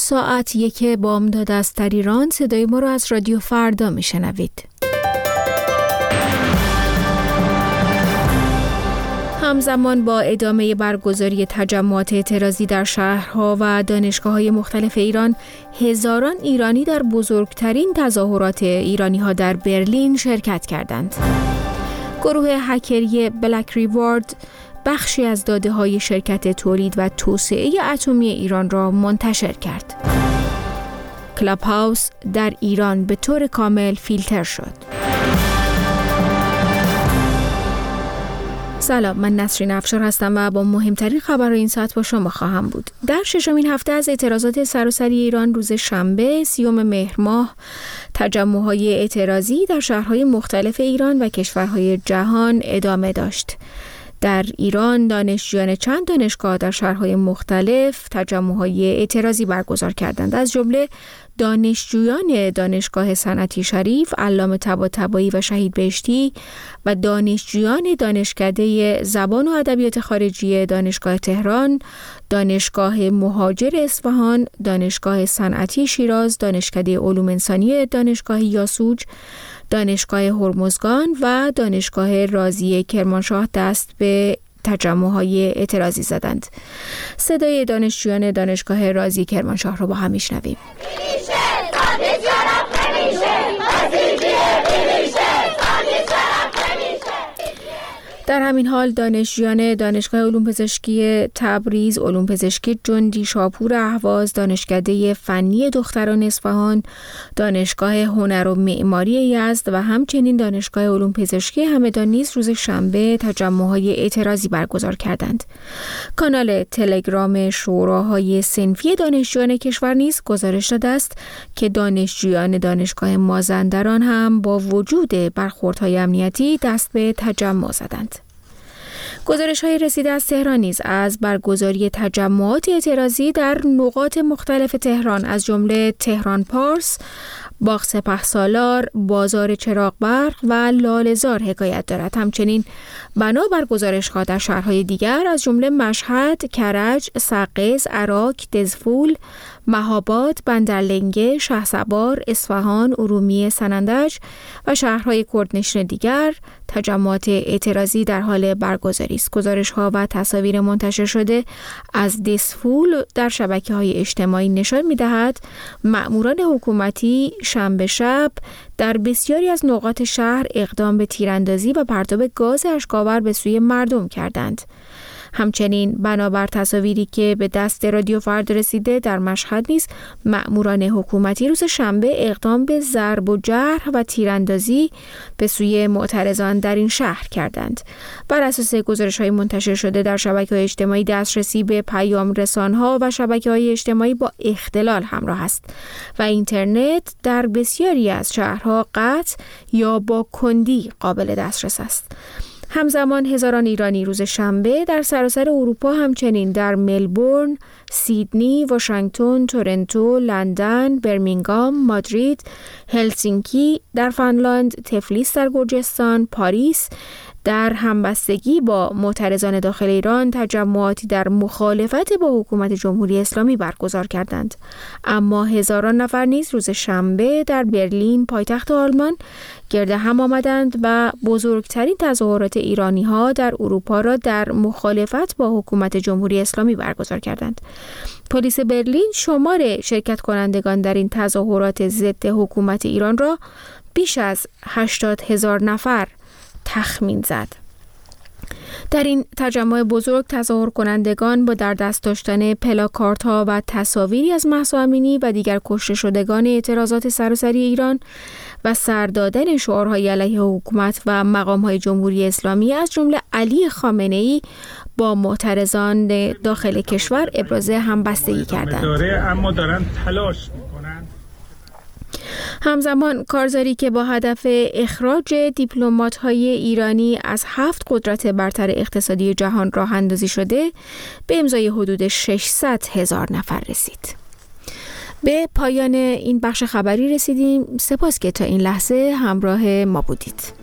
ساعت 1 بامداد است در ایران. صدای ما را از رادیو فردا میشنوید. همزمان با ادامه برگزاری تجمعات اعتراضی در شهرها و دانشگاه‌های مختلف ایران، هزاران ایرانی در بزرگترین تظاهرات ایرانی‌ها در برلین شرکت کردند. گروه هکری بلک ریوارد بخشی از داده‌های شرکت تولید و توسعه اتمی ایران را منتشر کرد. کلاب هاوس در ایران به طور کامل فیلتر شد. سلام، من نسرین افشار هستم و با مهمترین خبرهای این ساعت با شما خواهم بود. در ششمین هفته از اعتراضات سراسری ایران، روز شنبه 30 مهر ماه، تجمع‌های اعتراضی در شهرهای مختلف ایران و کشورهای جهان ادامه داشت. در ایران دانشجویان چند دانشگاه در شهرهای مختلف تجمع‌های اعتراضی برگزار کردند. از جمله دانشجویان دانشگاه صنعتی شریف، علامه طباطبایی و شهید بهشتی و دانشجویان دانشکده زبان و ادبیات خارجی دانشگاه تهران، دانشگاه مهاجر اصفهان، دانشگاه صنعتی شیراز، دانشکده علوم انسانی دانشگاه یاسوج، دانشگاه هرمزگان و دانشگاه رازی کرمانشاه دست به تجمع‌های اعتراضی زدند. صدای دانشجویان دانشگاه رازی کرمانشاه رو با هم میشنویم. در همین حال دانشجویان دانشگاه علوم پزشکی تبریز، علوم پزشکی جندی شاپور اهواز، دانشکده فنی دختران اصفهان، دانشگاه هنر و معماری یزد و همچنین دانشگاه علوم پزشکی همدان نیز روز شنبه تجمع‌های اعتراضی برگزار کردند. کانال تلگرام شوراهای صنفی دانشجویان کشور نیز گزارش داده است که دانشجویان دانشگاه مازندران هم با وجود برخوردهای امنیتی دست به تجمع زدند. گزارش‌های رسیده از تهران نیز از برگزاری تجمعات اعتراضی در نقاط مختلف تهران از جمله تهران پارس، باغ سپهسالار، بازار چراغبرق و لاله‌زار حکایت دارد. همچنین بنابر گزارش‌ها در شهرهای دیگر از جمله مشهد، کرج، سقز، عراق، دزفول، مهاباد، بندرلنگه، شهسوار، اصفهان، ارومیه، سنندج و شهرهای کردنشین دیگر تجمعات اعتراضی در حال برگزاری است. گزارش‌ها و تصاویر منتشر شده از دزفول در شبکه‌های اجتماعی نشان می‌دهد مأموران حکومتی شنبه شب در بسیاری از نقاط شهر اقدام به تیراندازی و پرتاب گاز اشک‌آور به سوی مردم کردند. همچنین بنابر تصاویری که به دست رادیو فردا رسیده در مشهد نیز مأموران حکومتی روز شنبه اقدام به ضرب و جرح و تیراندازی به سوی معترضان در این شهر کردند. بر اساس گزارش‌های منتشر شده در شبکه‌های اجتماعی دسترسی به پیام رسان‌ها و شبکه‌های اجتماعی با اختلال همراه است و اینترنت در بسیاری از شهرها قطع یا با کندی قابل دسترس است. همزمان هزاران ایرانی روز شنبه در سراسر اروپا، همچنین در ملبورن، سیدنی، واشنگتن، تورنتو، لندن، برمینگام، مادرید، هلسینکی در فنلاند، تفلیس در گرجستان، پاریس در همبستگی با معترضان داخل ایران تجمعاتی در مخالفت با حکومت جمهوری اسلامی برگزار کردند. اما هزاران نفر نیز روز شنبه در برلین، پایتخت آلمان، گرد هم آمدند و بزرگترین تظاهرات ایرانی‌ها در اروپا را در مخالفت با حکومت جمهوری اسلامی برگزار کردند. پلیس برلین شمار شرکت کنندگان در این تظاهرات ضد حکومت ایران را بیش از 80,000 نفر تخمین زد. در این تجمع بزرگ تظاهر کنندگان با در دست داشتن پلاکاردها و تصاویری از مهسا امینی و دیگر کشته شدگان اعتراضات سراسری ایران و سر دادن شعارهای علیه حکومت و مقام‌های جمهوری اسلامی از جمله علی خامنه‌ای با معترضان داخل کشور ابراز همبستگی کردند. اما دارن تلاش می‌کنن. همزمان کارزاری که با هدف اخراج دیپلمات‌های ایرانی از 7 قدرت برتر اقتصادی جهان راه اندازی شده به امضای حدود 600,000 نفر رسید. به پایان این بخش خبری رسیدیم. سپاس که تا این لحظه همراه ما بودید.